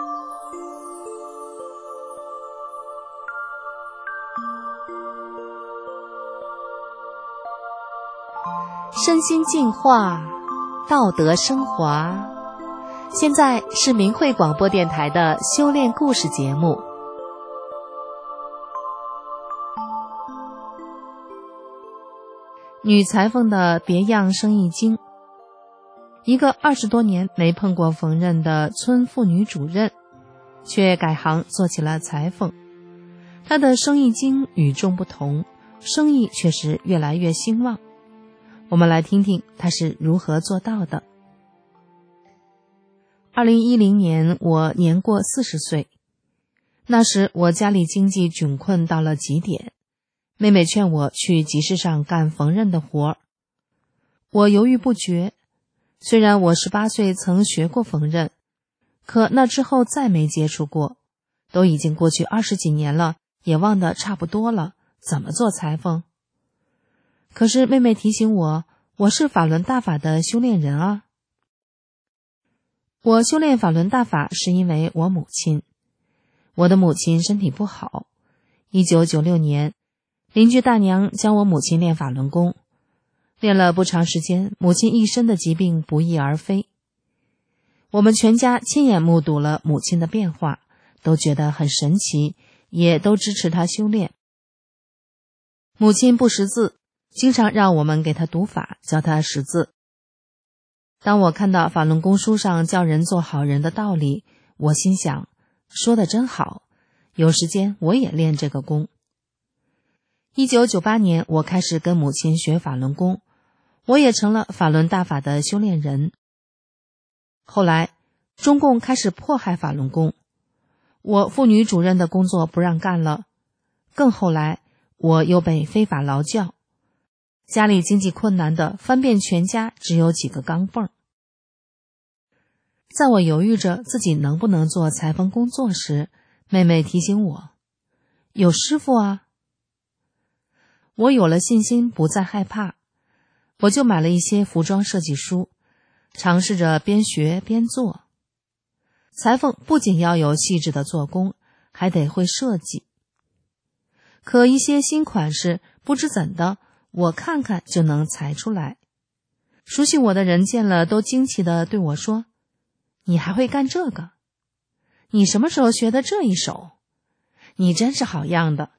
身心净化，道德升华。现在是明慧广播电台的修炼故事节目。女裁缝的别样生意经。一个20多年没碰过缝纫的村妇女主任，却改行做起了裁缝。她的生意经与众不同，生意却是越来越兴旺。我们来听听她是如何做到的。2010年，我年过40岁。那时我家里经济窘困到了极点，妹妹劝我去集市上干缝纫的活儿。我犹豫不决，虽然我18岁曾学过缝纫，可那之后再没接触过，都已经过去20几年了，也忘得差不多了，怎么做裁缝？可是妹妹提醒我，我是法轮大法的修炼人啊。我修炼法轮大法是因为我母亲。我的母亲身体不好，1996年，邻居大娘教我母亲练法轮功，练了不长时间，母亲一身的疾病不翼而飞。我们全家亲眼目睹了母亲的变化，都觉得很神奇，也都支持她修炼。母亲不识字，经常让我们给她读法，教她识字。当我看到法轮功书上教人做好人的道理，我心想，说得真好，有时间我也练这个功。1998年，我开始跟母亲学法轮功，我也成了法轮大法的修炼人。后来，中共开始迫害法轮功，我妇女主任的工作不让干了。更后来，我又被非法劳教，家里经济困难的翻遍全家，只有几个钢镚。在我犹豫着自己能不能做裁缝工作时，妹妹提醒我，有师傅啊。我有了信心，不再害怕，我就买了一些服装设计书，尝试着边学边做。裁缝不仅要有细致的做工，还得会设计。可一些新款式，不知怎的，我看看就能裁出来。熟悉我的人见了都惊奇地对我说，你还会干这个？你什么时候学的这一手？你真是好样的。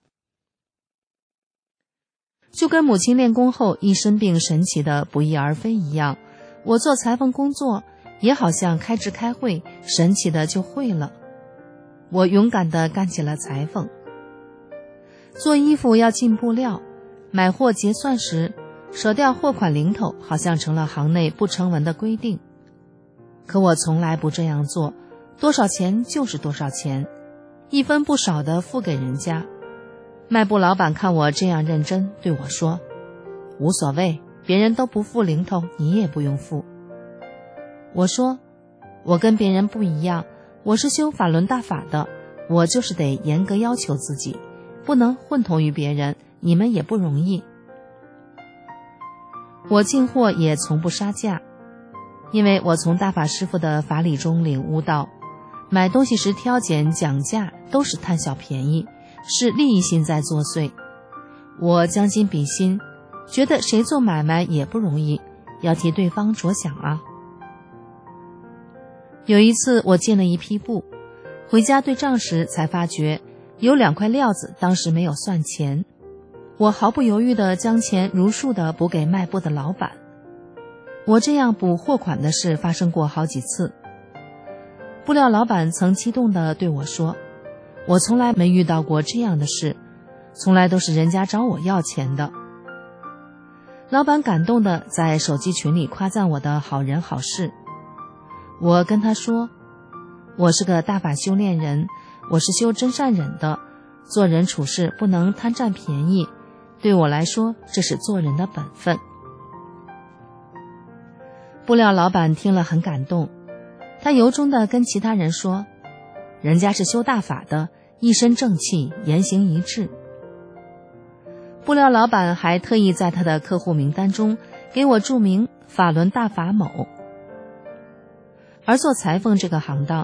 就跟母亲练功后一身病神奇的不翼而飞一样，我做裁缝工作也好像开智开会，神奇的就会了。我勇敢地干起了裁缝。做衣服要进布料，买货结算时舍掉货款零头，好像成了行内不成文的规定。可我从来不这样做，多少钱就是多少钱，一分不少地付给人家。卖布老板看我这样认真，对我说，无所谓，别人都不付零头，你也不用付。我说，我跟别人不一样，我是修法轮大法的，我就是得严格要求自己，不能混同于别人，你们也不容易。我进货也从不杀价，因为我从大法师父的法理中领悟到，买东西时挑拣讲价都是贪小便宜，是利益心在作祟。我将心比心，觉得谁做买卖也不容易，要替对方着想啊。有一次我进了一批布，回家对账时才发觉有2块料子当时没有算钱，我毫不犹豫地将钱如数地补给卖布的老板。我这样补货款的事发生过好几次。布料老板曾激动地对我说，我从来没遇到过这样的事，从来都是人家找我要钱的。老板感动地在手机群里夸赞我的好人好事。我跟他说，我是个大法修炼人，我是修真善忍的，做人处事不能贪占便宜，对我来说这是做人的本分。布料老板听了很感动，他由衷地跟其他人说，人家是修大法的，一身正气，言行一致。布料老板还特意在他的客户名单中给我注明法轮大法某。而做裁缝这个行当，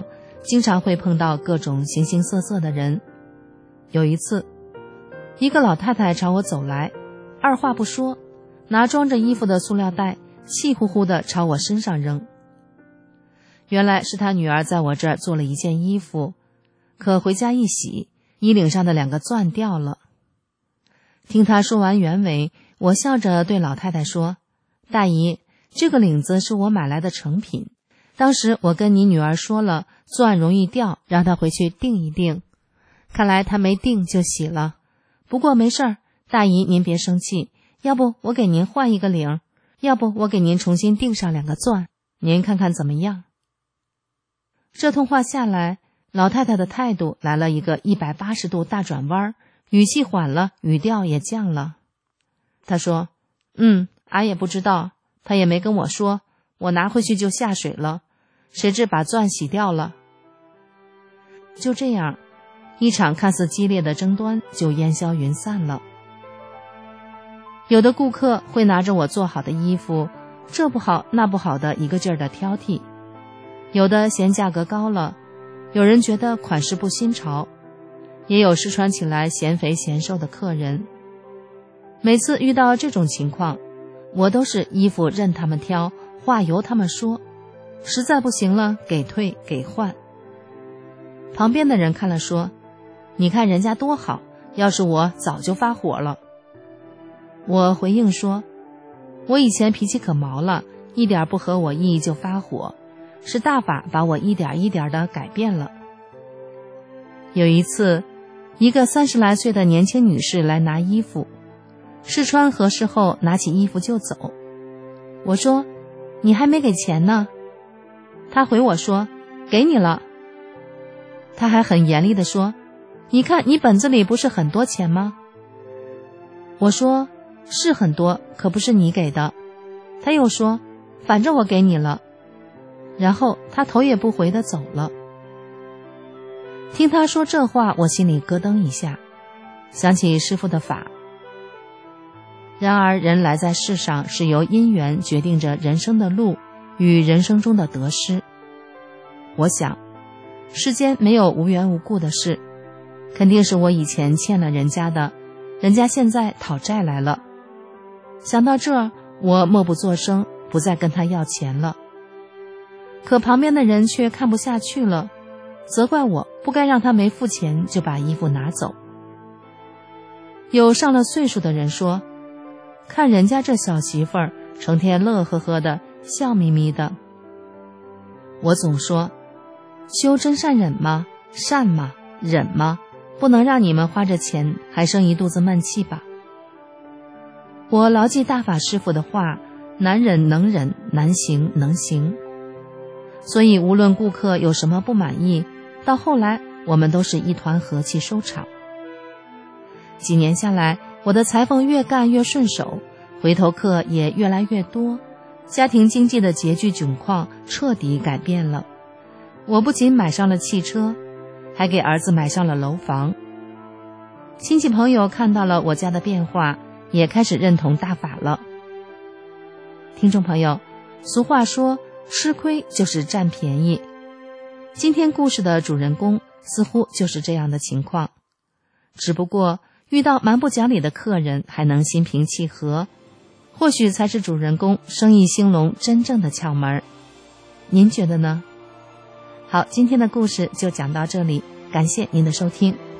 经常会碰到各种形形色色的人。有一次，一个老太太朝我走来，二话不说，拿装着衣服的塑料袋气呼呼地朝我身上扔。原来是她女儿在我这儿做了一件衣服，可回家一洗，衣领上的2个钻掉了。听她说完原委，我笑着对老太太说：大姨，这个领子是我买来的成品，当时我跟你女儿说了，钻容易掉，让她回去订一订，看来她没订就洗了。不过没事儿，大姨您别生气，要不我给您换一个领，要不我给您重新订上2个钻，您看看怎么样？这通话下来，老太太的态度来了一个180度大转弯，语气缓了，语调也降了。她说：俺也不知道，他也没跟我说，我拿回去就下水了，谁知把钻洗掉了。就这样，一场看似激烈的争端就烟消云散了。有的顾客会拿着我做好的衣服，这不好那不好的一个劲儿的挑剔，有的嫌价格高了，有人觉得款式不新潮，也有试穿起来嫌肥嫌瘦的客人。每次遇到这种情况，我都是衣服任他们挑，话由他们说，实在不行了给退给换。旁边的人看了说：你看人家多好，要是我早就发火了。我回应说：我以前脾气可毛了，一点不合我意就发火，是大法把我一点一点地改变了。有一次，一个30来岁的年轻女士来拿衣服，试穿合适后拿起衣服就走。我说：你还没给钱呢。她回我说：给你了。她还很严厉地说：你看你本子里不是很多钱吗？我说：是很多，可不是你给的。她又说：反正我给你了。然后她头也不回地走了。听她说这话，我心里咯噔一下，想起师父的法。然而人来在世上是由因缘决定着人生的路与人生中的得失。我想，世间没有无缘无故的事，肯定是我以前欠了人家的，人家现在讨债来了。想到这儿，我默不作声，不再跟他要钱了。可旁边的人却看不下去了，责怪我不该让他没付钱就把衣服拿走。有上了岁数的人说：看人家这小媳妇儿成天乐呵呵的，笑眯眯的。我总说，修真善忍吗？善吗？忍吗？不能让你们花着钱还生一肚子闷气吧。我牢记大法师父的话，难忍能忍，难行能行。所以无论顾客有什么不满意，到后来我们都是一团和气收场。几年下来，我的裁缝越干越顺手，回头客也越来越多，家庭经济的拮据窘况彻底改变了。我不仅买上了汽车，还给儿子买上了楼房。亲戚朋友看到了我家的变化，也开始认同大法了。听众朋友，俗话说，吃亏就是占便宜。今天故事的主人公似乎就是这样的情况，只不过遇到蛮不讲理的客人还能心平气和，或许才是主人公生意兴隆真正的窍门。您觉得呢？好，今天的故事就讲到这里，感谢您的收听。